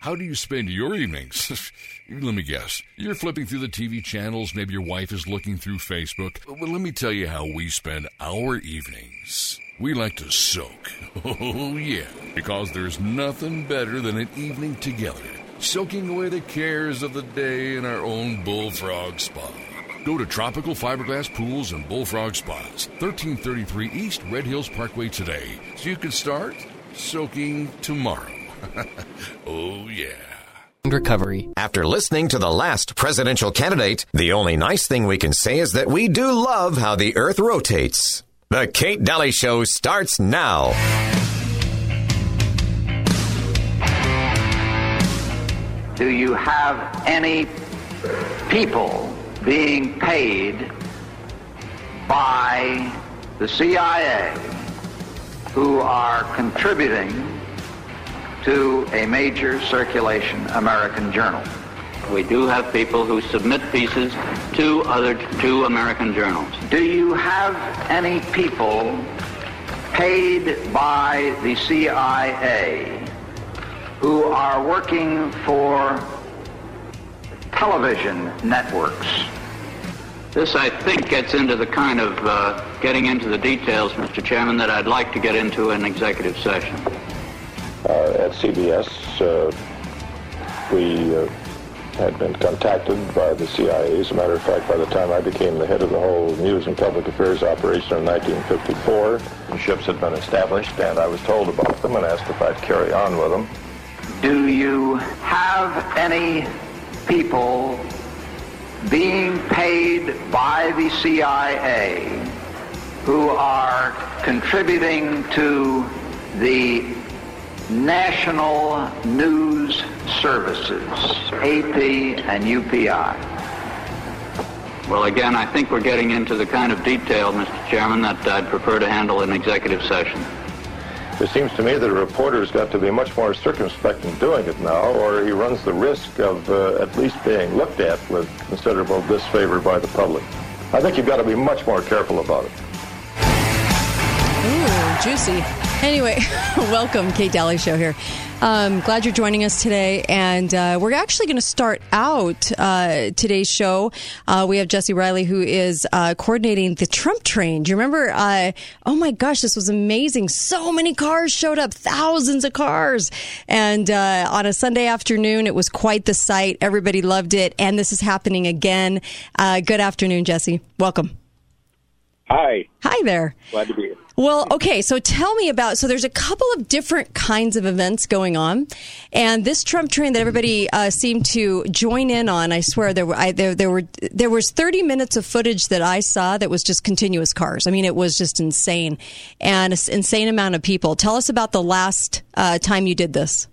How do you spend your evenings? Let me guess. You're flipping through the TV channels. Maybe your wife is looking through Facebook. Well, let me tell you how we spend our evenings. We like to soak. Oh, yeah. Because there's nothing better than an evening together, soaking away the cares of the day in our own Bullfrog Spa. Go to Tropical Fiberglass Pools and Bullfrog Spas, 1333 East Red Hills Parkway today, so you can start soaking tomorrow. Oh, yeah. Recovery. After listening to the last presidential candidate, the only nice thing we can say is that we do love how the Earth rotates. The Kate Daly Show starts now. Do you have any people being paid by the CIA who are contributing to a major circulation American journal? We do have people who submit pieces to American journals. Do you have any people paid by the CIA who are working for television networks? This, I think, gets into the kind of getting into the details, Mr. Chairman, that I'd like to get into in executive session. At CBS, we had been contacted by the CIA. As a matter of fact, by the time I became the head of the whole News and Public Affairs operation in 1954, the ships had been established, and I was told about them and asked if I'd carry on with them. Do you have any people being paid by the CIA who are contributing to the National News Services, AP and UPI? Well, again, I think we're getting into the kind of detail, Mr. Chairman, that I'd prefer to handle in executive session. It seems to me that a reporter's got to be much more circumspect in doing it now, or he runs the risk of at least being looked at with considerable disfavor by the public. I think you've got to be much more careful about it. Ooh, juicy. Anyway, welcome, Kate Daly Show here. Glad you're joining us today, and we're actually going to start out today's show. We have Jesse Riley, who is coordinating the Trump train. Do you remember? Oh my gosh, this was amazing. So many cars showed up, thousands of cars. And on a Sunday afternoon, it was quite the sight. Everybody loved it, and this is happening again. Good afternoon, Jesse. Welcome. Hi. Hi there. Glad to be here. Well, okay, so tell me about, so there's a couple of different kinds of events going on, and this Trump train that everybody seemed to join in on, I swear, there was 30 minutes of footage that I saw that was just continuous cars. I mean, it was just insane, and an insane amount of people. Tell us about the last time you did this.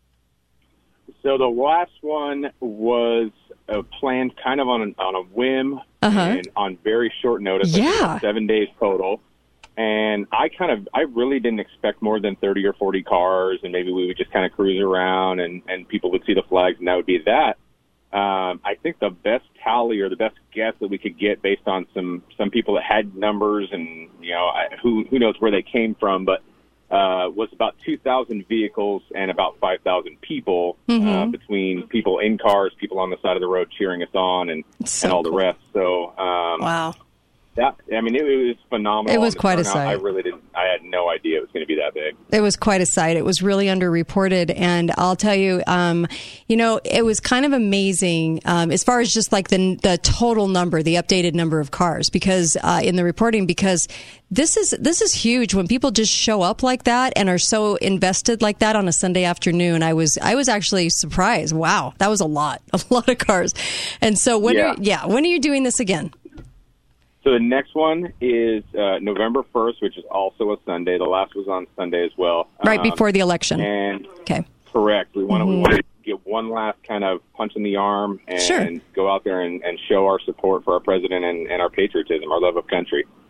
So the last one was planned kind of on a whim and on very short notice. Yeah. 7 days total. And I really didn't expect more than 30 or 40 cars, and maybe we would just kind of cruise around and people would see the flags, and that would be that. I think the best tally or the best guess that we could get based on some people that had numbers and, who knows where they came from, but was about 2,000 vehicles and about 5,000 people between people in cars, people on the side of the road cheering us on, and all the rest. So, wow. It was phenomenal. It was quite a sight. I had no idea it was going to be that big. It was quite a sight. It was really underreported. And I'll tell you, it was kind of amazing as far as just like the total number, the updated number of cars, because in the reporting, because this is huge when people just show up like that and are so invested like that on a Sunday afternoon. I was actually surprised. Wow, that was a lot of cars. And so when are you doing this again? So the next one is November 1st, which is also a Sunday. The last was on Sunday as well. Right before the election. And okay. Correct. We want to get one last kind of punch in the arm and go out there and show our support for our president and our patriotism, our love of country.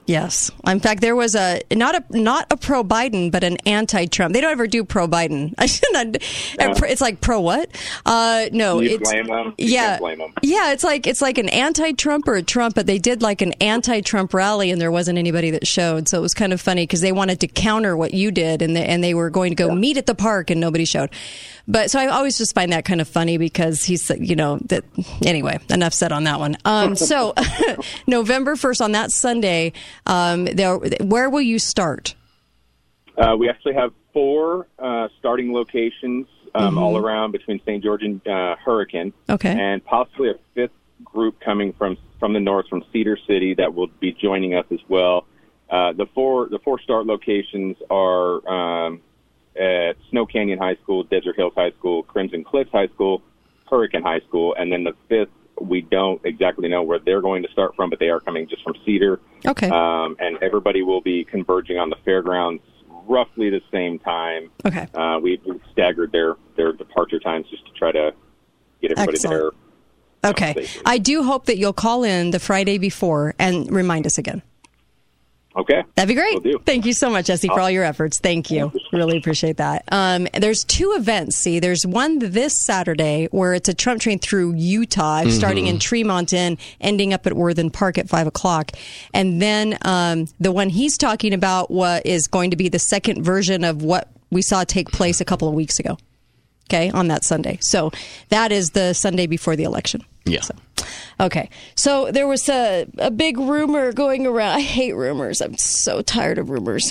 Yes. In fact, there was not a pro-Biden, but an anti-Trump. They don't ever do pro-Biden. It's like pro what? No, you it's blame them. yeah, can't blame them. yeah. It's like an anti-Trump or a Trump, but they did like an anti-Trump rally, and there wasn't anybody that showed. So it was kind of funny because they wanted to counter what you did, and they were going to go meet at the park, and nobody showed. But so I always just find that kind of funny because he's, that. Anyway, enough said on that one. So November 1st on that Sunday. Where will you start? We actually have 4 starting locations all around between St. George and Hurricane. Okay. And possibly a 5th group coming from the north, from Cedar City, that will be joining us as well. The four start locations are at Snow Canyon High School, Desert Hills High School, Crimson Cliffs High School, Hurricane High School, and then the 5th, we don't exactly know where they're going to start from, but they are coming just from Cedar. Okay. And everybody will be converging on the fairgrounds roughly the same time. Okay. We've staggered their departure times just to try to get everybody there. Okay. Safely. I do hope that you'll call in the Friday before and remind us again. Okay. That'd be great. Will do. Thank you so much, Jesse, for all your efforts. Thank you. Really appreciate that. There's 2 events. See, there's one this Saturday where it's a Trump train through Utah, starting in Tremont and ending up at Worthen Park at 5 o'clock. And then the one he's talking about is going to be the second version of what we saw take place a couple of weeks ago. Okay, on that Sunday. So that is the Sunday before the election. Yeah. Okay. So there was a big rumor going around. I hate rumors. I'm so tired of rumors.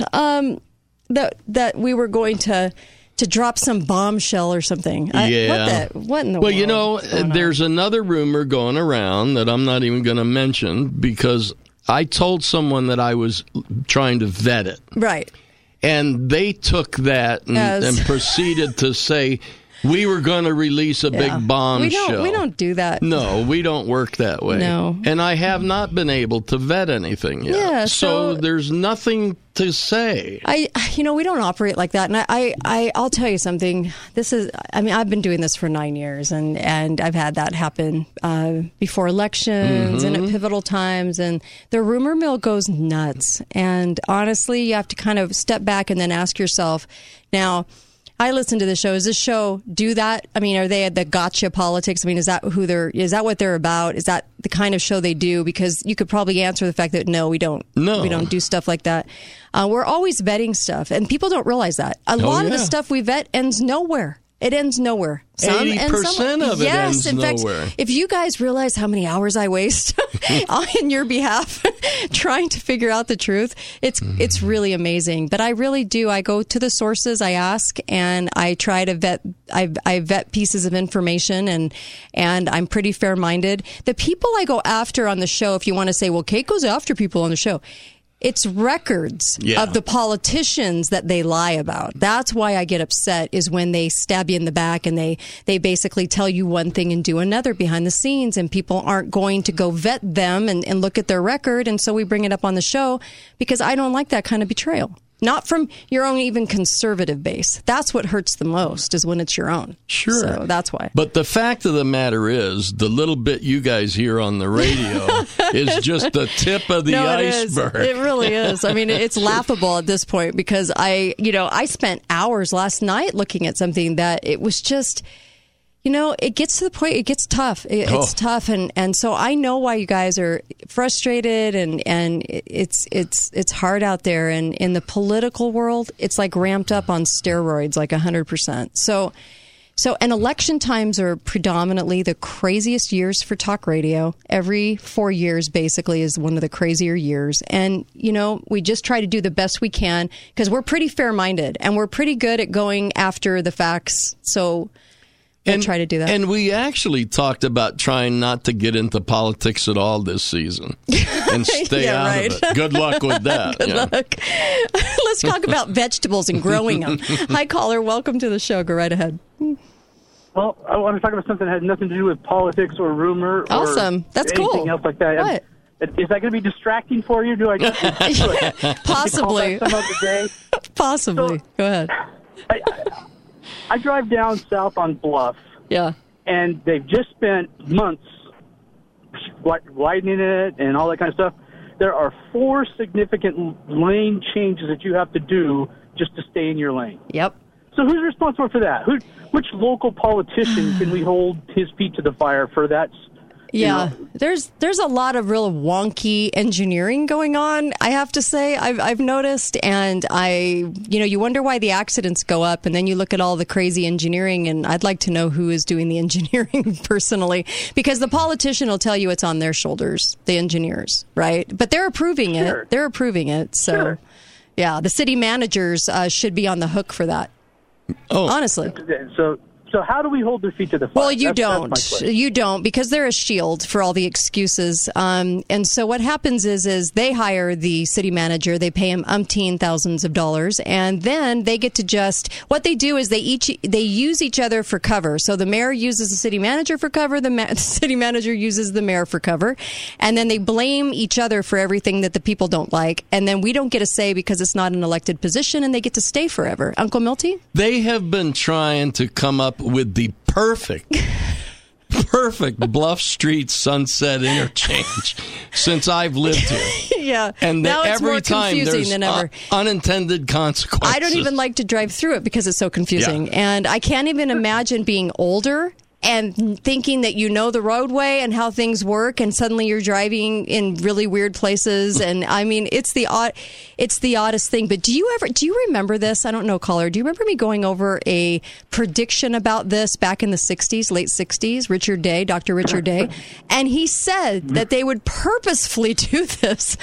That we were going to drop some bombshell or something. Yeah. What in the world? Well, there's another rumor going around that I'm not even going to mention because I told someone that I was trying to vet it. Right. And they took that and proceeded to say, we were going to release a big bombshell. We don't do that. No, we don't work that way. No. And I have not been able to vet anything yet. Yeah, so there's nothing to say. We don't operate like that. And I'll tell you something. I've been doing this for 9 years, and I've had that happen before elections and at pivotal times. And the rumor mill goes nuts. And honestly, you have to kind of step back and then ask yourself, now, I listen to the show. Does this show do that? I mean, are they at the gotcha politics? I mean, is that what they're about? Is that the kind of show they do? Because you could probably answer the fact that no, we don't. No. We don't do stuff like that. We're always vetting stuff, and people don't realize that. A lot of the stuff we vet ends nowhere. It ends nowhere. 80% of it ends nowhere. Fact, if you guys realize how many hours I waste on your behalf trying to figure out the truth, it's really amazing. But I really do. I go to the sources, I ask, and I try to vet. I vet pieces of information, and I'm pretty fair-minded. The people I go after on the show, if you want to say, well, Kate goes after people on the show, it's records of the politicians that they lie about. That's why I get upset, is when they stab you in the back and they basically tell you one thing and do another behind the scenes, and people aren't going to go vet them and look at their record. And so we bring it up on the show because I don't like that kind of betrayal. Not from your own even conservative base. That's what hurts the most, is when it's your own. Sure. So that's why. But the fact of the matter is, the little bit you guys hear on the radio is just the tip of the iceberg. It really is. I mean, it's laughable at this point because I spent hours last night looking at something that it was just... it gets to the point, it gets tough. It's tough. And so I know why you guys are frustrated, and it's hard out there. And in the political world, it's like ramped up on steroids, like 100%. So and election times are predominantly the craziest years for talk radio. Every 4 years, basically, is one of the crazier years. And, we just try to do the best we can because we're pretty fair-minded and we're pretty good at going after the facts. So... and try to do that. And we actually talked about trying not to get into politics at all this season and stay out of it. Good luck with that. Good luck. Let's talk about vegetables and growing them. Hi, caller. Welcome to the show. Go right ahead. Well, I want to talk about something that has nothing to do with politics or rumor awesome. That's anything cool. else like that. What? Is that going to be distracting for you? Do I just possibly some other day? Possibly. So, go ahead. I drive down south on Bluff. Yeah. And they've just spent months widening it and all that kind of stuff. there are 4 significant lane changes that you have to do just to stay in your lane. Yep. So who's responsible for that? Which local politician can we hold his feet to the fire for that? Yeah, there's a lot of real wonky engineering going on, I have to say. I've noticed, and you wonder why the accidents go up, and then you look at all the crazy engineering, and I'd like to know who is doing the engineering personally, because the politician will tell you it's on their shoulders, the engineers, right? But they're approving it. They're approving it. So, yeah, the city managers should be on the hook for that. Oh, honestly. So how do we hold their feet to the fire? Well, you don't, because they're a shield for all the excuses. And so what happens is they hire the city manager, they pay him umpteen thousands of dollars, and then they get to what they do is they use each other for cover. So the mayor uses the city manager for cover, the city manager uses the mayor for cover, and then they blame each other for everything that the people don't like, and then we don't get a say because it's not an elected position, and they get to stay forever. Uncle Milty? They have been trying to come up with the perfect Bluff Street Sunset interchange since I've lived here. Yeah. And now it's every more time confusing there's than ever. Unintended consequences. I don't even like to drive through it because it's so confusing. Yeah. And I can't even imagine being older and thinking that you know the roadway and how things work, and suddenly you're driving in really weird places. And I mean, it's the oddest thing. But do you remember this? I don't know, caller. Do you remember me going over a prediction about this back in the 60s, late 60s? Dr. Richard Day, and he said that they would purposefully do this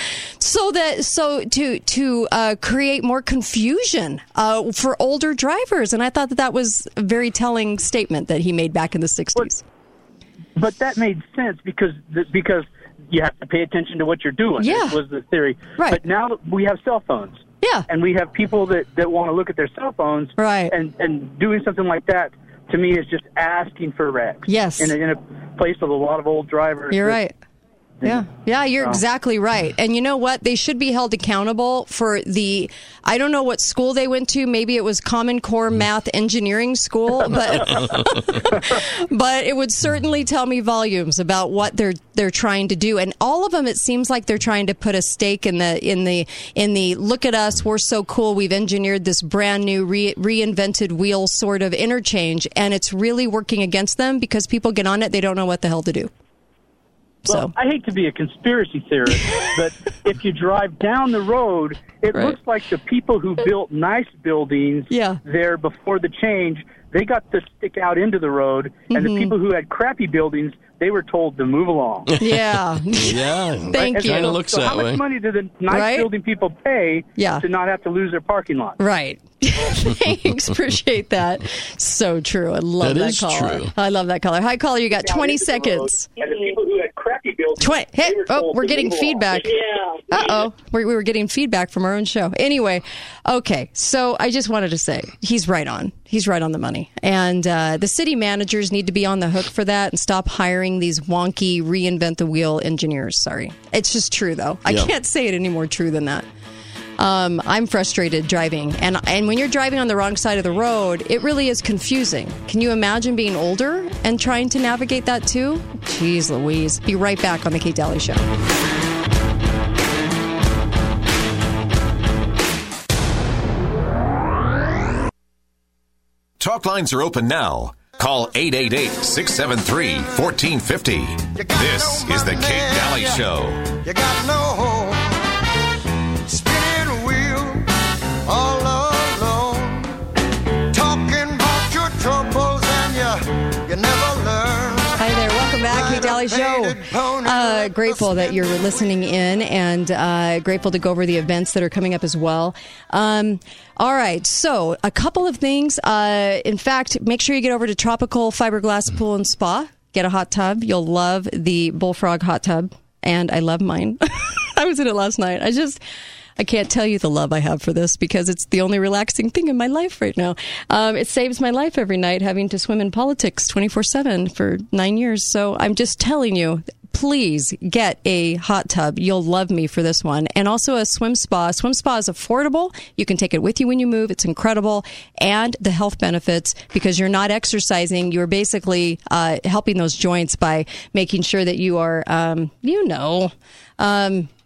to create more confusion for older drivers. And I thought that was a very telling statement that he made back in the 60s. But that made sense because you have to pay attention to what you're doing. Yeah. Was the theory. Right. But now we have cell phones. Yeah. And we have people that want to look at their cell phones. Right. And doing something like that, to me, is just asking for wrecks. Yes. In a place with a lot of old drivers. You're right. Yeah, you're exactly right. And you know what? They should be held accountable for I don't know what school they went to. Maybe it was Common Core Math Engineering School, but but it would certainly tell me volumes about what they're trying to do. And all of them, it seems like they're trying to put a stake in the look at us, we're so cool, we've engineered this brand new reinvented wheel sort of interchange, and it's really working against them because people get on it, they don't know what the hell to do. Well, I hate to be a conspiracy theorist, but if you drive down the road, it looks like the people who built nice buildings there before the change, they got to stick out into the road, and the people who had crappy buildings, they were told to move along. Yeah. Thank you. Kind of looks that how way. Much money do the nice building people pay to not have to lose their parking lot? Right. Thanks. Appreciate that. So true. I love that caller. True. I love that caller. Hi, caller. You got 20 seconds. And the people who had crappy buildings. We're getting feedback. Uh-oh. We were getting feedback from our own show. Anyway, okay. So I just wanted to say, he's right on. He's right on the money. And the city managers need to be on the hook for that and stop hiring these wonky reinvent the wheel engineers. Sorry. It's just true, though. I can't say it any more true than that. I'm frustrated driving. And when you're driving on the wrong side of the road, it really is confusing. Can you imagine being older and trying to navigate that too? Jeez Louise. Be right back on The Kate Daly Show. Talk lines are open now. Call 888-673-1450. This is The Kate Daly Show. You got no home. Spinning wheel all alone. Talking about your troubles and you never learn. Hi there. Welcome back. Kate Daly Show. Grateful that you're listening in, and grateful to go over the events that are coming up as well. All right, so a couple of things. In fact, make sure you get over to Tropical Fiberglass Pool and Spa. Get a hot tub. You'll love the Bullfrog hot tub, and I love mine. I was in it last night. I can't tell you the love I have for this because it's the only relaxing thing in my life right now. It saves my life every night having to swim in politics 24/7 for 9 years. So I'm just telling you, please get a hot tub. You'll love me for this one. And also a swim spa. Swim spa is affordable. You can take it with you when you move. It's incredible. And the health benefits, because you're not exercising. You're basically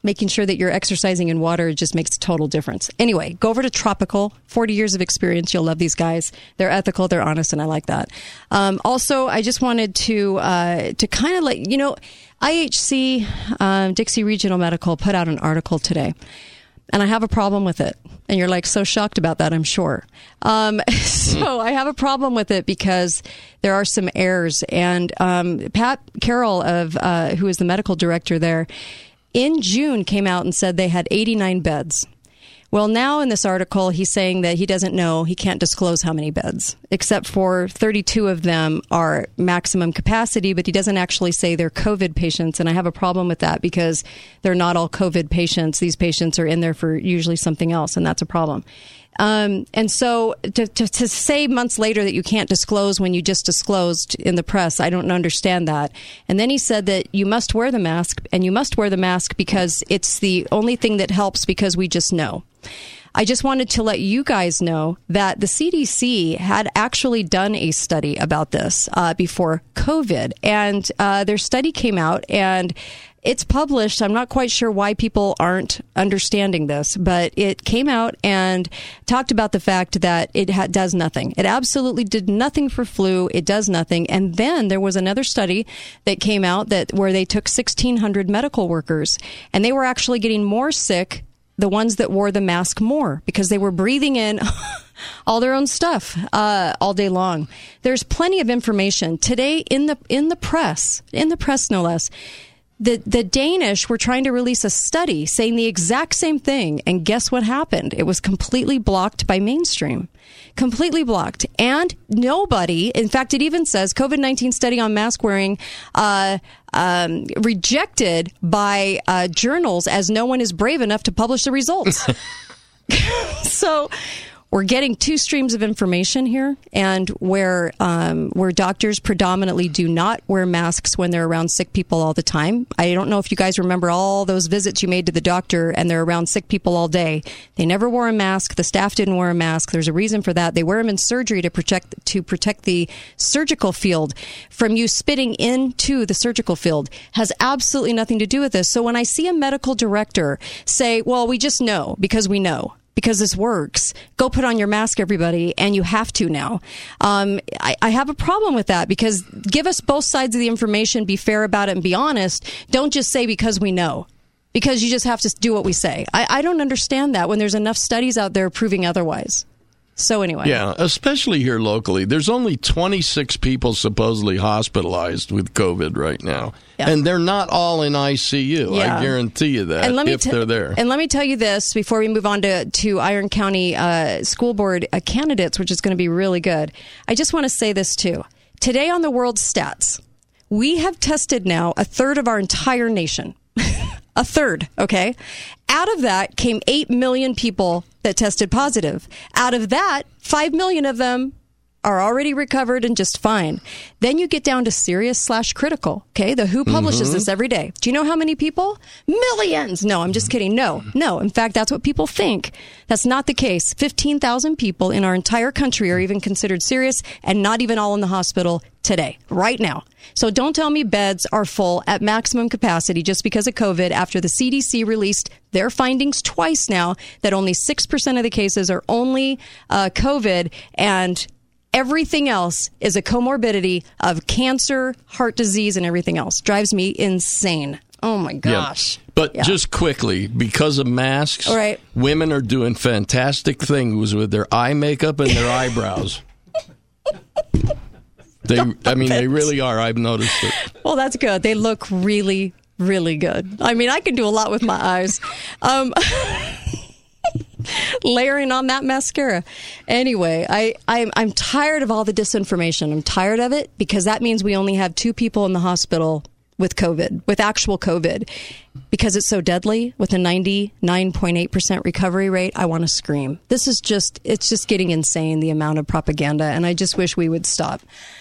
making sure that you're exercising in water just makes a total difference. Anyway, go over to Tropical. 40 years of experience. You'll love these guys. They're ethical. They're honest, and I like that. Also, I just wanted to kind of let you know, IHC, Dixie Regional Medical, put out an article today. And I have a problem with it. And you're like so shocked about that, I'm sure. So I have a problem with it because there are some errors. And Pat Carroll, who is the medical director there, in June came out and said they had 89 beds. Well, now in this article, he's saying that he doesn't know, he can't disclose how many beds, except for 32 of them are maximum capacity, but he doesn't actually say they're COVID patients. And I have a problem with that because they're not all COVID patients. These patients are in there for usually something else, and that's a problem. And so to say months later that you can't disclose when you just disclosed in the press, I don't understand that. And then he said that you must wear the mask, and you must wear the mask because it's the only thing that helps because we just know. I just wanted to let you guys know that the CDC had actually done a study about this before COVID, and their study came out and it's published. I'm not quite sure why people aren't understanding this, but it came out and talked about the fact that it does nothing. It absolutely did nothing for flu. It does nothing. And then there was another study that came out where they took 1,600 medical workers, and they were actually getting more sick, the ones that wore the mask, more because they were breathing in all their own stuff all day long. There's plenty of information today in the press no less. The Danish were trying to release a study saying the exact same thing, and guess what happened? It was completely blocked by mainstream. Completely blocked. And nobody, in fact, it even says COVID-19 study on mask wearing rejected by journals as no one is brave enough to publish the results. So we're getting two streams of information here, and where doctors predominantly do not wear masks when they're around sick people all the time. I don't know if you guys remember all those visits you made to the doctor and they're around sick people all day. They never wore a mask. The staff didn't wear a mask. There's a reason for that. They wear them in surgery to protect the surgical field from you spitting into the surgical field. Has absolutely nothing to do with this. So when I see a medical director say, well, we just know because we know, because this works, go put on your mask, everybody, and you have to now. I have a problem with that, because give us both sides of the information, be fair about it, and be honest. Don't just say because we know, because you just have to do what we say. I don't understand that when there's enough studies out there proving otherwise. So anyway. Yeah, especially here locally. There's only 26 people supposedly hospitalized with COVID right now. Yeah. And they're not all in ICU. Yeah. I guarantee you that, if they're there. And let me tell you this before we move on to Iron County School Board candidates, which is going to be really good. I just want to say this too. Today on the world stats, we have tested now a third of our entire nation. A third, okay? Out of that came 8 million people that tested positive. Out of that, 5 million of them are already recovered and just fine. Then you get down to serious/critical, okay? The WHO publishes this every day. Do you know how many people? Millions! No, I'm just kidding. No. In fact, that's what people think. That's not the case. 15,000 people in our entire country are even considered serious, and not even all in the hospital today, right now. So don't tell me beds are full at maximum capacity just because of COVID, after the CDC released their findings twice now that only 6% of the cases are only COVID, and everything else is a comorbidity of cancer, heart disease, and everything else. Drives me insane. Oh, my gosh. Yeah. But just quickly, because of masks, women are doing fantastic things with their eye makeup and their eyebrows. They really are. I've noticed it. Well, that's good. They look really, really good. I mean, I can do a lot with my eyes. Layering on that mascara. Anyway, I'm tired of all the disinformation. I'm tired of it, because that means we only have 2 people in the hospital with COVID, with actual COVID, because it's so deadly, with a 99.8% recovery rate. I want to scream. It's just getting insane, the amount of propaganda, and I just wish we would stop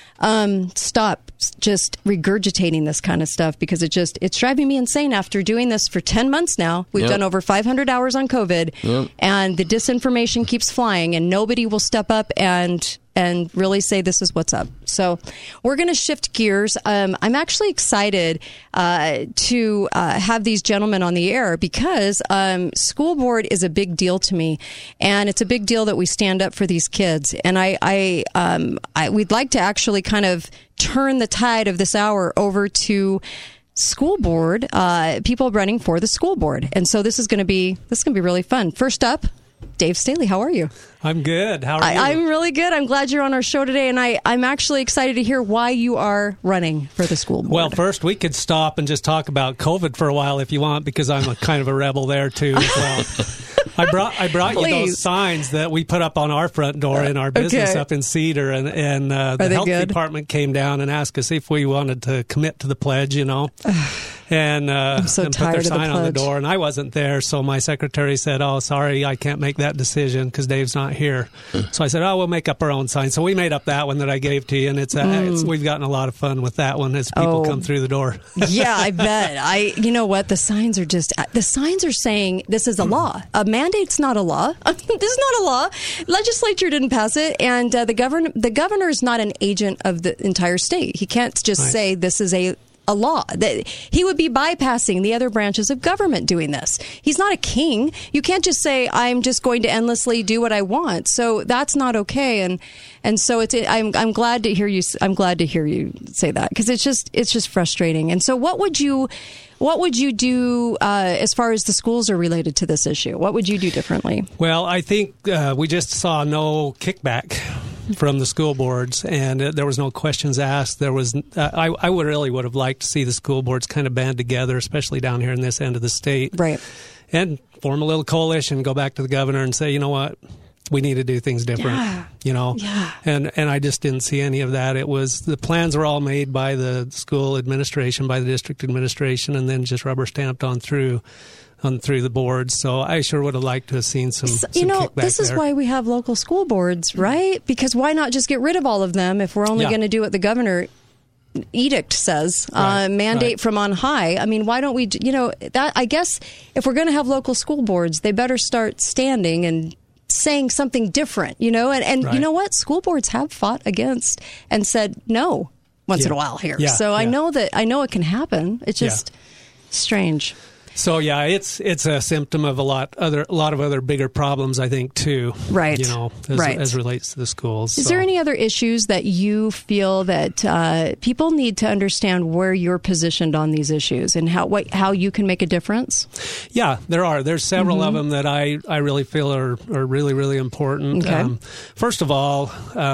just regurgitating this kind of stuff, because it's driving me insane. After doing this for 10 months now, we've done over 500 hours on COVID, and the disinformation keeps flying, and nobody will step up and and really say this is what's up. So we're going to shift gears. I'm actually excited to have these gentlemen on the air because school board is a big deal to me, and it's a big deal that we stand up for these kids. And we'd like to actually kind of turn the tide of this hour over to school board, people running for the school board. And so this is going to be really fun. First up, Dave Staley, how are you? I'm good. How are you? I'm really good. I'm glad you're on our show today, and I'm actually excited to hear why you are running for the school board. Well, first, we could stop and just talk about COVID for a while if you want, because I'm a kind of a rebel there, too, as well. I brought you those signs that we put up on our front door in our business up in Cedar, and the health department came down and asked us if we wanted to commit to the pledge, and I'm so and put their sign on the door. And I wasn't there, so my secretary said, "Oh, sorry, I can't make that decision because Dave's not here." So I said, "Oh, we'll make up our own sign." So we made up that one that I gave to you, and we've gotten a lot of fun with that one as people come through the door. Yeah, I bet. You know what? The signs are saying this is a law. A mandate's not a law. This is not a law. Legislature didn't pass it, and the governor is not an agent of the entire state. He can't just say this is a law. That he would be bypassing the other branches of government doing this. He's not a king. You can't just say I'm just going to endlessly do what I want. So that's not okay. And so I'm glad to hear you. I'm glad to hear you say that, because it's just frustrating. And so what would you do as far as the schools are related to this issue? What would you do differently? Well, I think we just saw no kickback from the school boards, and there was no questions asked. There was I would have liked to see the school boards kind of band together, especially down here in this end of the state, right? And form a little coalition, go back to the governor and say, you know what, we need to do things different. And I just didn't see any of that. It was the plans were all made by the school administration, by the district administration, and then just rubber stamped on through the boards. So I sure would have liked to have seen some kickback this is there. why we have local school boards, right? Because why not just get rid of all of them if we're only going to do what the governor edict says, mandate from on high. I mean, why don't we, that, I guess if we're going to have local school boards, they better start standing and saying something different, and you know what? School boards have fought against and said no once in a while here. So I know it can happen. It's just strange. So it's a symptom of a lot of other bigger problems, I think, too. Right. As relates to the schools. Is there any other issues that you feel that people need to understand where you're positioned on these issues and how you can make a difference? Yeah, there are. There's several of them that I really feel are really, really important. Okay. First of all,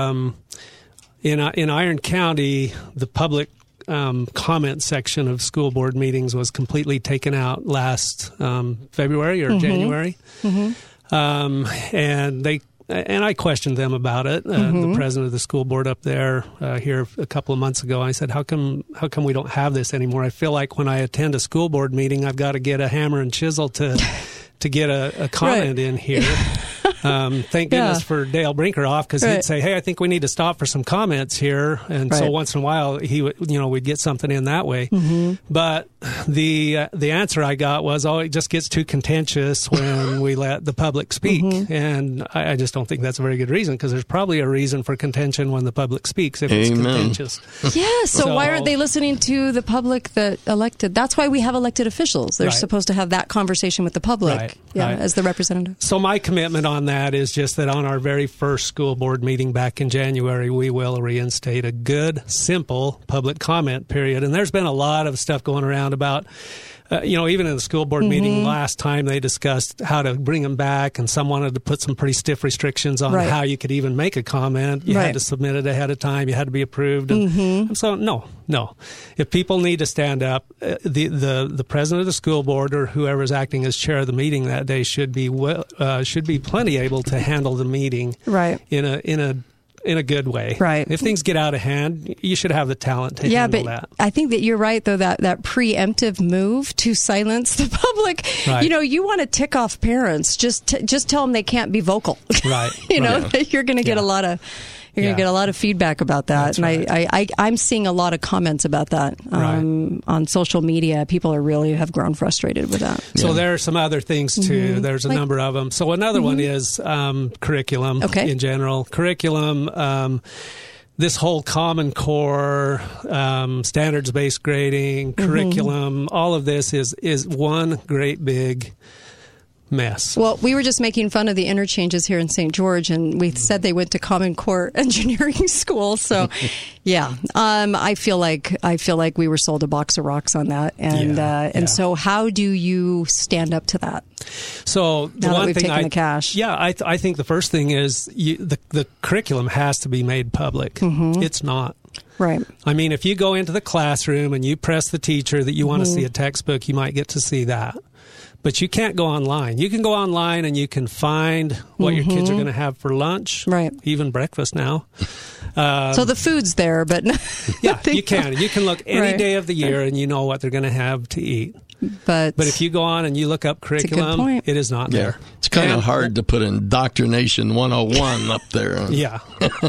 in Iron County, the public comment section of school board meetings was completely taken out last February or January. And I questioned them about it. The president of the school board up there here a couple of months ago, I said, how come we don't have this anymore? I feel like when I attend a school board meeting, I've got to get a hammer and chisel to get a comment in here. Thank goodness for Dale Brinkerhoff, because he'd say, "Hey, I think we need to stop for some comments here," and so once in a while we'd get something in that way. But the answer I got was, "Oh, it just gets too contentious when we let the public speak," and I just don't think that's a very good reason, because there's probably a reason for contention when the public speaks if it's contentious. Yeah. So why aren't they listening to the public that elected? That's why we have elected officials. They're supposed to have that conversation with the public, as the representative. So my commitment on that is just that on our very first school board meeting back in January, we will reinstate a good, simple public comment period. And there's been a lot of stuff going around about, even in the school board meeting last time, they discussed how to bring them back, and some wanted to put some pretty stiff restrictions on how you could even make a comment. You had to submit it ahead of time. You had to be approved. And so, no. If people need to stand up, the president of the school board or whoever is acting as chair of the meeting that day should be plenty able to handle the meeting in a good way. Right. If things get out of hand, you should have the talent to handle that. I think that you're right, though, that preemptive move to silence the public, you want to tick off parents. Just tell them they can't be vocal. Right. You're going to get a lot of You're going to get a lot of feedback about that. That's and I'm seeing a lot of comments about that on social media. People have grown frustrated with that. So there are some other things, too. There's a number of them. So another one is curriculum in general. Curriculum, this whole Common Core, standards-based grading, curriculum, all of this is one great big mess. Well, we were just making fun of the interchanges here in St. George, and we said they went to Common Core Engineering School. So, I feel like we were sold a box of rocks on that. And so, how do you stand up to that? So now that we've taken the cash, I think the first thing is the curriculum has to be made public. It's not. Right. I mean, if you go into the classroom and you press the teacher that you want to see a textbook, you might get to see that. But you can't go online. You can go online and you can find what your kids are going to have for lunch, even breakfast now. So the food's there, but you can. You can look any day of the year and you know what they're going to have to eat. But if you go on and you look up curriculum, it is not there. It's kind of hard to put Indoctrination 101 up there. Yeah.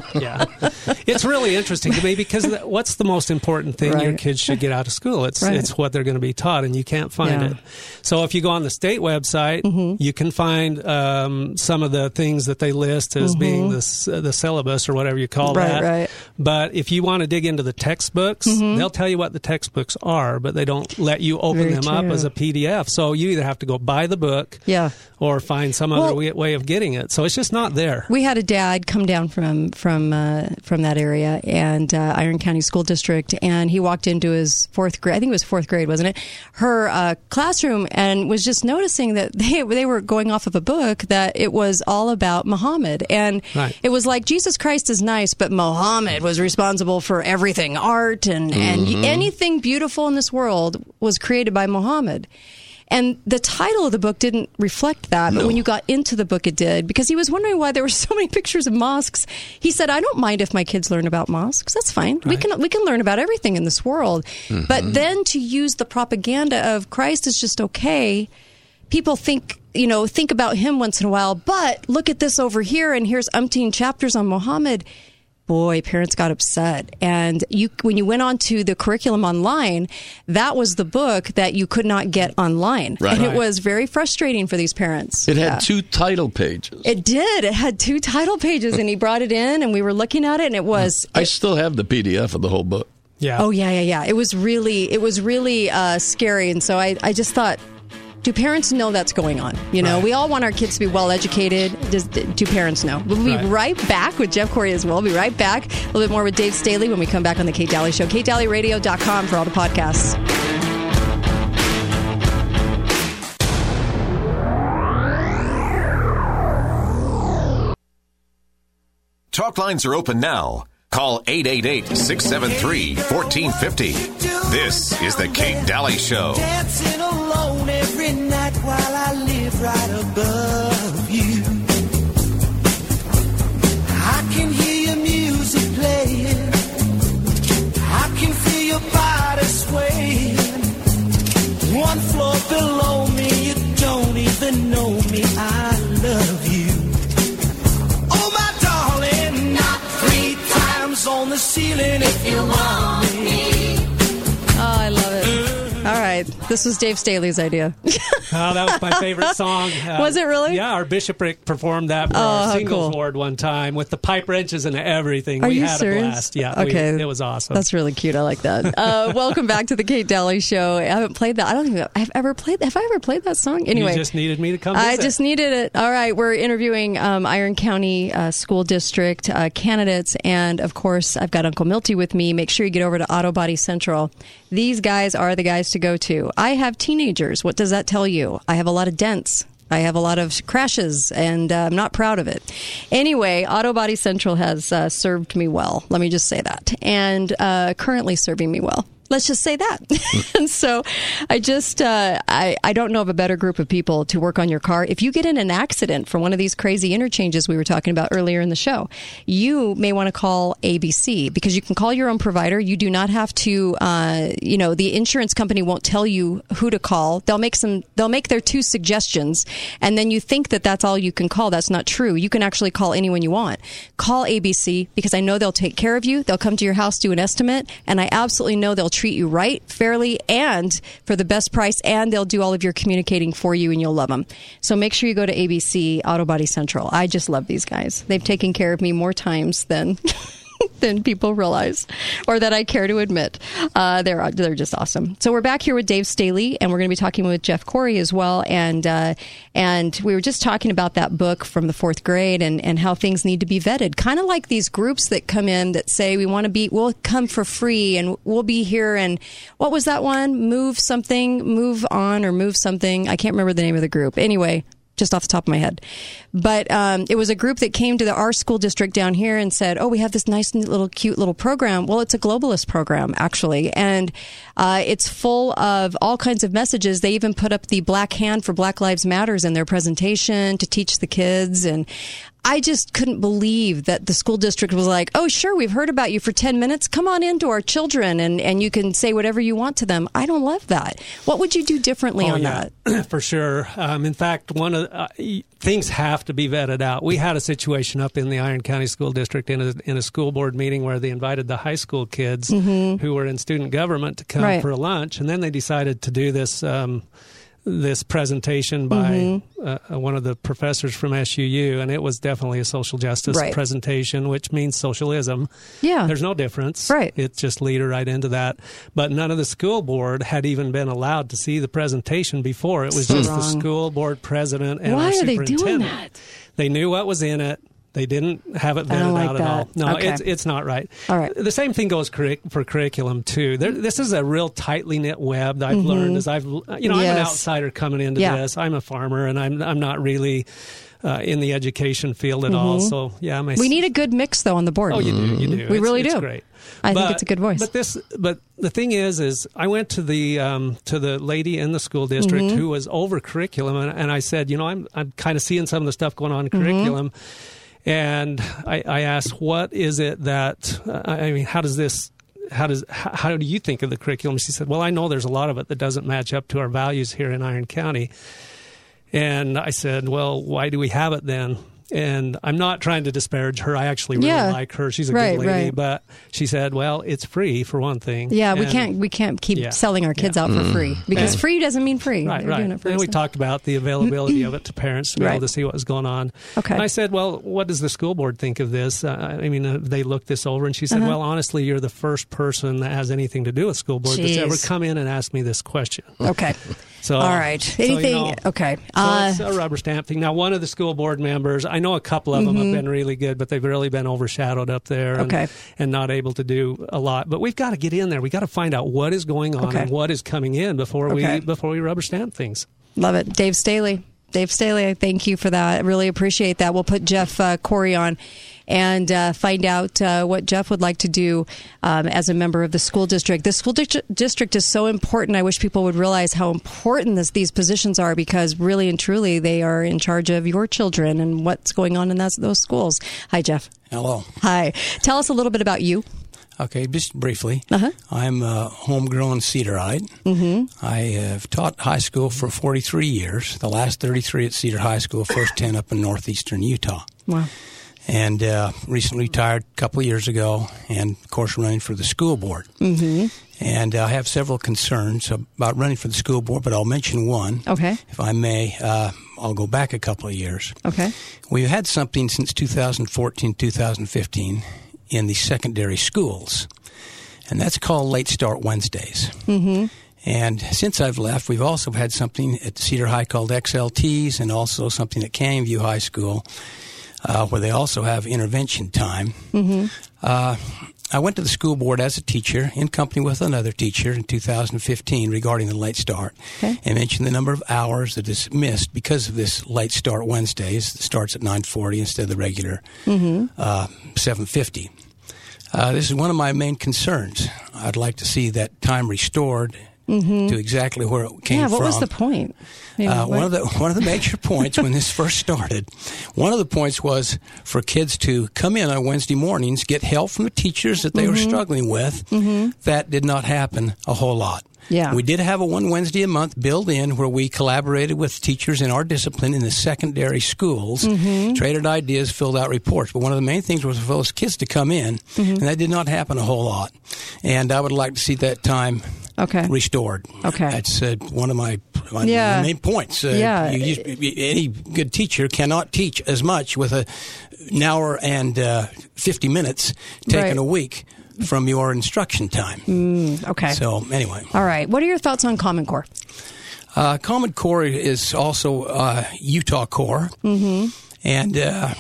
It's really interesting to me because what's the most important thing your kids should get out of school? It's what they're going to be taught, and you can't find it. So if you go on the state website, you can find some of the things that they list as being the syllabus or whatever you call that. Right. But if you want to dig into the textbooks, they'll tell you what the textbooks are, but they don't let you open them up as a PDF. So you either have to go buy the book or find some other way of getting it. So it's just not there. We had a dad come down from that area and Iron County School District, and he walked into his fourth grade, I think it was fourth grade, wasn't it? Her classroom, and was just noticing that they were going off of a book that it was all about Muhammad. And it was like, Jesus Christ is nice, but Muhammad was responsible for everything. Art and anything beautiful in this world was created by Muhammad. And the title of the book didn't reflect that, but when you got into the book, it did, because he was wondering why there were so many pictures of mosques. He said, I don't mind if my kids learn about mosques. That's fine. Right. We can learn about everything in this world. But then to use the propaganda of Christ is just okay. People think about him once in a while, but look at this over here, and here's umpteen chapters on Muhammad. Boy, parents got upset. And when you went on to the curriculum online, that was the book that you could not get online. Right. And it was very frustrating for these parents. It had 2 title pages. It did. It had 2 title pages, and he brought it in, and we were looking at it, and it was... I still have the PDF of the whole book. Yeah. Oh, yeah. It was really scary. And so I just thought, do parents know that's going on? We all want our kids to be well educated. Do parents know? We'll be right back with Jeff Corey as well. We'll be right back. A little bit more with Dave Staley when we come back on the Kate Daly Show. KateDalyRadio.com for all the podcasts. Talk lines are open now. Call 888-673-1450. This is the Kate Daly Show. Dancing alone every night while I live right above you. I can hear your music playing. I can feel your body swaying. One floor below me, you don't even know me. I love you. Oh, my darling, not 3 times on the ceiling if you want me. Oh, I love it. All right. This was Dave Staley's idea. That was my favorite song. Was it really? Yeah, our bishopric performed that for our singles ward one time with the pipe wrenches and everything. We had serious? A blast. Yeah, okay. It was awesome. That's really cute. I like that. Welcome back to the Kate Daly Show. I haven't played that. I don't think I've ever played. Have I ever played that song? Anyway, you just needed me to come visit. I just needed it. All right, we're interviewing Iron County School District candidates, and of course, I've got Uncle Milty with me. Make sure you get over to Auto Body Central. These guys are the guys to go to. I have teenagers. What does that tell you? I have a lot of dents. I have a lot of crashes, and I'm not proud of it. Anyway, Auto Body Central has served me well. Let me just say that. And currently serving me well. Let's just say that. And so I just, I don't know of a better group of people to work on your car. If you get in an accident from one of these crazy interchanges we were talking about earlier in the show, you may want to call ABC, because you can call your own provider. You do not have to, the insurance company won't tell you who to call. They'll make their 2 suggestions, and then you think that that's all you can call. That's not true. You can actually call anyone you want. Call ABC, because I know they'll take care of you. They'll come to your house, do an estimate, and I absolutely know they'll treat you right, fairly, and for the best price, and they'll do all of your communicating for you, and you'll love them. So make sure you go to ABC Auto Body Central. I just love these guys. They've taken care of me more times than people realize, or that I care to admit. They're just awesome. So we're back here with Dave Staley, and we're going to be talking with Jeff Corey as well. And we were just talking about that book from the 4th grade and how things need to be vetted. Kind of like these groups that come in that say we'll come for free and we'll be here. And what was that one? Move on, or move something. I can't remember the name of the group. Anyway, just off the top of my head. But it was a group that came to our school district down here and said, we have this nice little cute little program. Well, it's a globalist program, actually. And it's full of all kinds of messages. They even put up the Black Hand for Black Lives Matters in their presentation to teach the kids. And I just couldn't believe that the school district was like, oh, sure, we've heard about you for 10 minutes. Come on into our children, and you can say whatever you want to them. I don't love that. What would you do differently on that? For sure. In fact, one of things have to be vetted out. We had a situation up in the Iron County School District in a school board meeting where they invited the high school kids who were in student government to come for lunch, and then they decided to do this presentation by one of the professors from SUU, and it was definitely a social justice presentation, which means socialism. Yeah. There's no difference. Right. It just lead right into that. But none of the school board had even been allowed to see the presentation before. It was just the school board president and our superintendent. Why are they doing that? They knew what was in it. They didn't have it vetted out at all. No, it's not right. All right. The same thing goes for curriculum too. This is a real tightly knit web that I've learned as I'm an outsider coming into this. I'm a farmer, and I'm not really in the education field at all. So we need a good mix though on the board. Oh, you do. We really do. It's great. I think it's a good voice. But the thing is I went to the lady in the school district who was over curriculum, and I said, I'm kind of seeing some of the stuff going on in curriculum. And I asked, what is it that, how do you think of the curriculum? She said, well, I know there's a lot of it that doesn't match up to our values here in Iron County. And I said, well, why do we have it then? And I'm not trying to disparage her. I actually really like her. She's a good lady. Right. But she said, well, it's free for one thing. Yeah, we can't keep selling our kids out for free, because free doesn't mean free. Right. And we talked about the availability of it to parents to be able to see what was going on. Okay. And I said, well, what does the school board think of this? They looked this over, and she said, well, honestly, you're the first person that has anything to do with school board that's ever come in and asked me this question. Okay. So, all right. Anything? Okay. So it's a rubber stamp thing. Now, one of the school board members, I know a couple of them have been really good, but they've really been overshadowed up there and not able to do a lot. But we've got to get in there. We've got to find out what is going on and what is coming in before we rubber stamp things. Love it. Dave Staley, I thank you for that. I really appreciate that. We'll put Jeff Corey on and find out what Jeff would like to do as a member of the school district. The school district is so important. I wish people would realize how important these positions are, because really and truly they are in charge of your children and what's going on in those schools. Hi, Jeff. Hello. Hi. Tell us a little bit about you. Okay, just briefly. I'm a homegrown Cedarite. I have taught high school for 43 years, the last 33 at Cedar High School, first 10 up in northeastern Utah. Wow. And recently retired a couple of years ago, and, of course, running for the school board. And I have several concerns about running for the school board, but I'll mention one. Okay. If I may, I'll go back a couple of years. Okay. We've had something since 2014, 2015 in the secondary schools, and that's called Late Start Wednesdays. And since I've left, we've also had something at Cedar High called XLTs, and also something at Canyon View High School where they also have intervention time. I went to the school board as a teacher in company with another teacher in 2015 regarding the late start, and mentioned the number of hours that is missed because of this late start Wednesdays. It starts at 9:40 instead of the regular 7:50. This is one of my main concerns. I'd like to see that time restored to exactly where it came from. Yeah, what was the point? One of the major points when this first started, one of the points was for kids to come in on Wednesday mornings, get help from the teachers that they were struggling with. That did not happen a whole lot. Yeah. We did have a one Wednesday a month built in where we collaborated with teachers in our discipline in the secondary schools, traded ideas, filled out reports. But one of the main things was for those kids to come in, and that did not happen a whole lot. And I would like to see that time restored. Okay. That's one of my main points. Any good teacher cannot teach as much with an hour and 50 minutes taken a week from your instruction time. Okay. So, anyway. All right. What are your thoughts on Common Core? Common Core is also Utah Core. And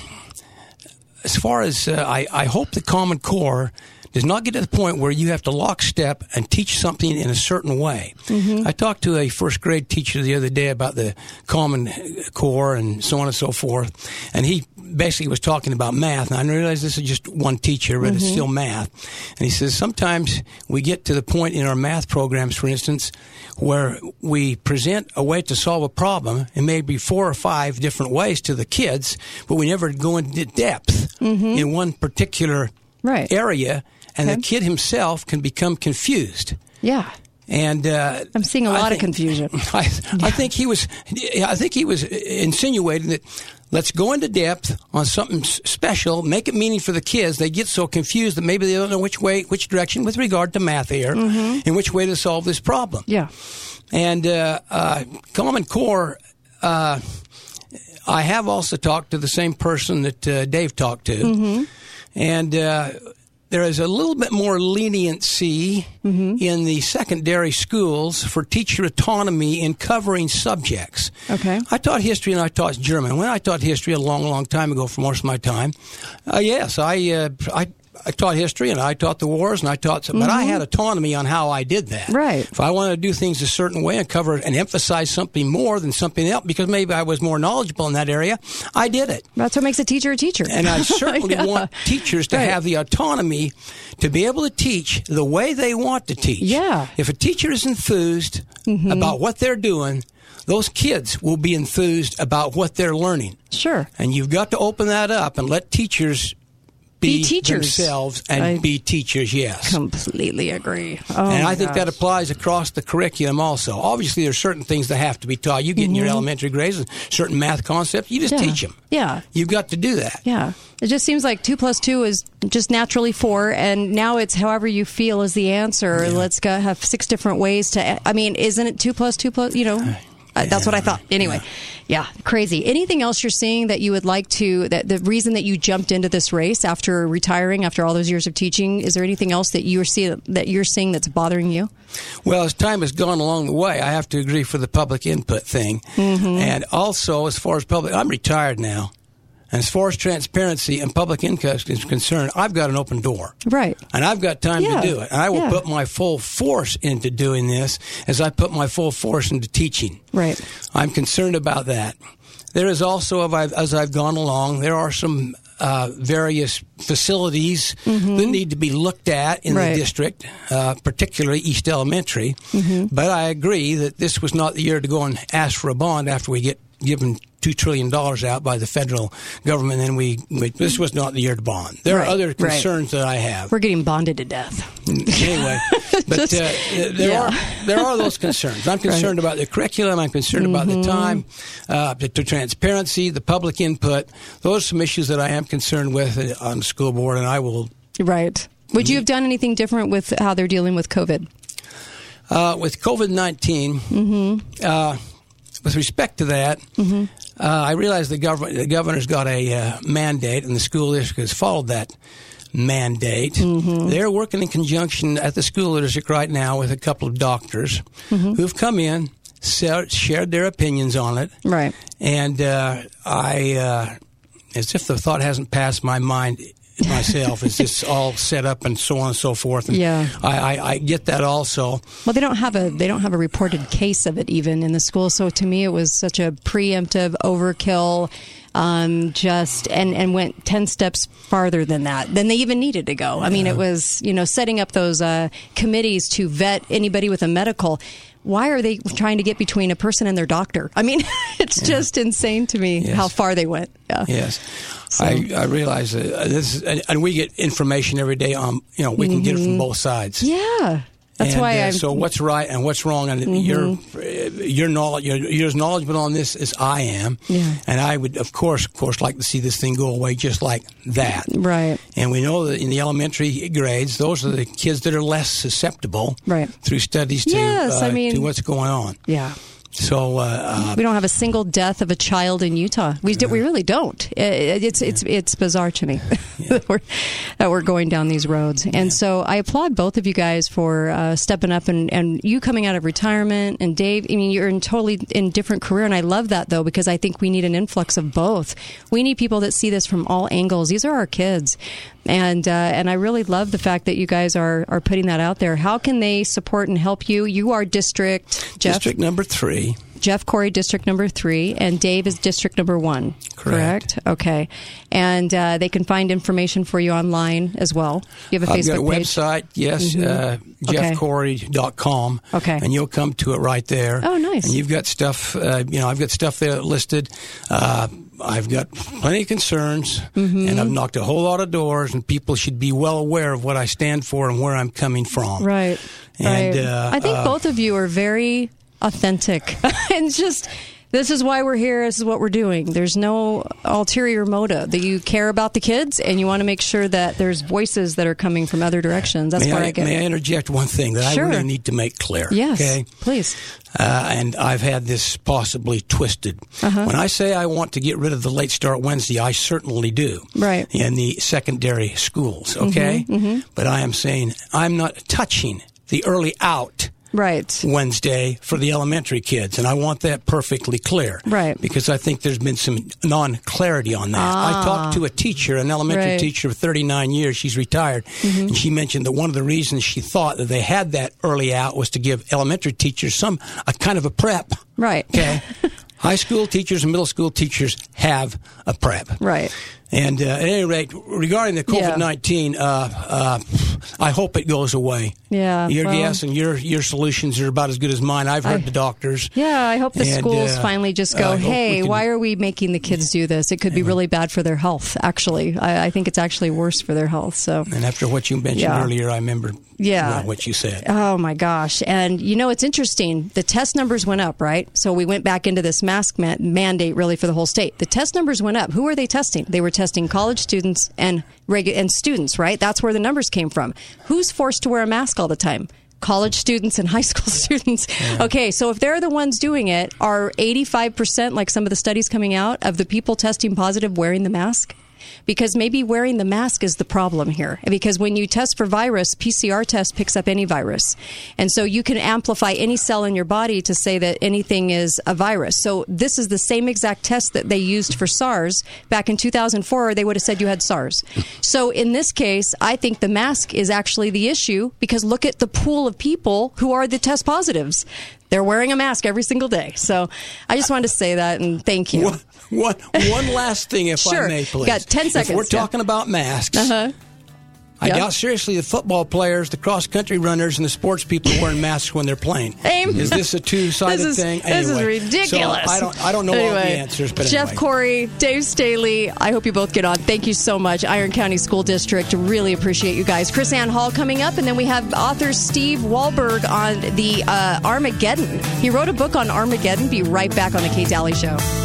as far as I hope the Common Core does not get to the point where you have to lockstep and teach something in a certain way. I talked to a first grade teacher the other day about the Common Core and so on and so forth, and he basically was talking about math. And I realize this is just one teacher, but it's still math. And he says sometimes we get to the point in our math programs, for instance, where we present a way to solve a problem, and maybe 4 or 5 different ways to the kids, but we never go into depth in one particular area. And the kid himself can become confused. Yeah. And I'm seeing a lot of confusion. I think he was insinuating that let's go into depth on something special, make it meaning for the kids. They get so confused that maybe they don't know which direction with regard to math here, and which way to solve this problem. Yeah. And Common Core, I have also talked to the same person that Dave talked to, and there is a little bit more leniency in the secondary schools for teacher autonomy in covering subjects. Okay. I taught history and I taught German. When I taught history a long, long time ago for most of my time, I taught history and I taught the wars and I taught some, but I had autonomy on how I did that. Right. If I wanted to do things a certain way and cover and emphasize something more than something else because maybe I was more knowledgeable in that area, I did it. That's what makes a teacher a teacher. And I certainly want teachers to have the autonomy to be able to teach the way they want to teach. Yeah. If a teacher is enthused about what they're doing, those kids will be enthused about what they're learning. Sure. And you've got to open that up and let teachers be teachers themselves and be teachers, yes. Completely agree. And I think that applies across the curriculum also. Obviously, there's certain things that have to be taught. You get in your elementary grades and certain math concepts, you just teach them. Yeah. You've got to do that. Yeah. It just seems like 2 + 2 is just naturally 4, and now it's however you feel is the answer. Yeah. Let's go have 6 different ways to, I mean, isn't it 2 + 2 +, you know? That's what I thought. Anyway, yeah, crazy. Anything else you're seeing that you would like to, that the reason that you jumped into this race after retiring, after all those years of teaching, is there anything else that you're seeing that's bothering you? Well, as time has gone along the way, I have to agree for the public input thing. And also, as far as I'm retired now. And as far as transparency and public input is concerned, I've got an open door. Right. And I've got time to do it. And I will put my full force into doing this as I put my full force into teaching. Right. I'm concerned about that. There is also, as I've gone along, there are some various facilities that need to be looked at in the district, particularly East Elementary. But I agree that this was not the year to go and ask for a bond after we get given $2 trillion out by the federal government, and this was not the year to bond. There are other concerns that I have. We're getting bonded to death. Anyway, but there are those concerns. I'm concerned about the curriculum. I'm concerned about the time, the transparency, the public input. Those are some issues that I am concerned with on the school board, and I will. Right. Would you have done anything different with how they're dealing with COVID? With COVID-19, with respect to that, I realize the governor's got a mandate, and the school district has followed that mandate. They're working in conjunction at the school district right now with a couple of doctors who've come in, shared their opinions on it. Right. And I, as if the thought hasn't passed my mind myself, it's just all set up and so on and so forth. And I get that also. Well, they don't have a reported case of it even in the school. So to me, it was such a preemptive overkill. just and went 10 steps farther than they even needed to go. I mean, it was, setting up those committees to vet anybody with a medical. Why are they trying to get between a person and their doctor? I mean, it's just insane to me how far they went. Yeah. Yes. So. I realize this, and we get information every day on, we can get it from both sides. Yeah. That's why I'm. So what's right and what's wrong, and you're as knowledgeable on this as I am. Yeah. And I would, of course, like to see this thing go away just like that. Right. And we know that in the elementary grades, those are the kids that are less susceptible. Right. Through studies to what's going on. Yeah. So we don't have a single death of a child in Utah. We really don't. It's bizarre to me that we're going down these roads. And so I applaud both of you guys for stepping up and you coming out of retirement. And Dave, I mean, you're in different career, and I love that though, because I think we need an influx of both. We need people that see this from all angles. These are our kids. And I really love the fact that you guys are putting that out there. How can they support and help you? You are District number 3. Jeff Corey, District number 3, and Dave is District number 1. Correct? Okay. And they can find information for you online as well. You have a Facebook page? I've got a website, yes, jeffcorey.com. Okay. And you'll come to it right there. Oh, nice. And you've got stuff, I've got stuff there listed. I've got plenty of concerns, and I've knocked a whole lot of doors, and people should be well aware of what I stand for and where I'm coming from. Right. And I think both of you are very authentic. And just, this is why we're here. This is what we're doing. There's no ulterior motive. That you care about the kids, and you want to make sure that there's voices that are coming from other directions. That's where I get it. May I interject one thing that I really need to make clear? Yes, okay? Please. And I've had this possibly twisted. When I say I want to get rid of the Late Start Wednesday, I certainly do. Right. In the secondary schools, okay? But I am saying I'm not touching the early out Wednesday for the elementary kids, and I want that perfectly clear. Right. Because I think there's been some non-clarity on that. I talked to a teacher, an elementary teacher of 39 years. She's retired, and she mentioned that one of the reasons she thought that they had that early out was to give elementary teachers a kind of a prep. Right. Okay. High school teachers and middle school teachers have a prep. Right. And at any rate, regarding the COVID-19, I hope it goes away. Yeah. Your guess and your solutions are about as good as mine. I've heard the doctors. Yeah, I hope the schools finally just go, hey, why are we making the kids do this? It could be really bad for their health, actually. I think it's actually worse for their health. So. And after what you mentioned earlier, I remember what you said. Oh, my gosh. And, it's interesting. The test numbers went up, right? So we went back into this mask mandate, really, for the whole state. The test numbers went up. Who are they testing? They were testing college students and students, right? That's where the numbers came from. Who's forced to wear a mask all the time? College students and high school students. Yeah. Okay, so if they're the ones doing it, are 85%, like some of the studies coming out, of the people testing positive wearing the mask? Because maybe wearing the mask is the problem here. Because when you test for virus, PCR test picks up any virus. And so you can amplify any cell in your body to say that anything is a virus. So this is the same exact test that they used for SARS back in 2004. They would have said you had SARS. So in this case, I think the mask is actually the issue, because look at the pool of people who are the test positives. They're wearing a mask every single day. So I just wanted to say that, and thank you. One last thing, if I may, please. Got 10 seconds. If we're talking about masks, I doubt seriously the football players, the cross-country runners, and the sports people are wearing masks when they're playing. Is this a two-sided thing? This is ridiculous. So I don't know all the answers. But Jeff Corey, Dave Staley, I hope you both get on. Thank you so much. Iron County School District, really appreciate you guys. Chris Ann Hall coming up, and then we have author Steve Wahlberg on the Armageddon. He wrote a book on Armageddon. Be right back on the Kate Daly Show.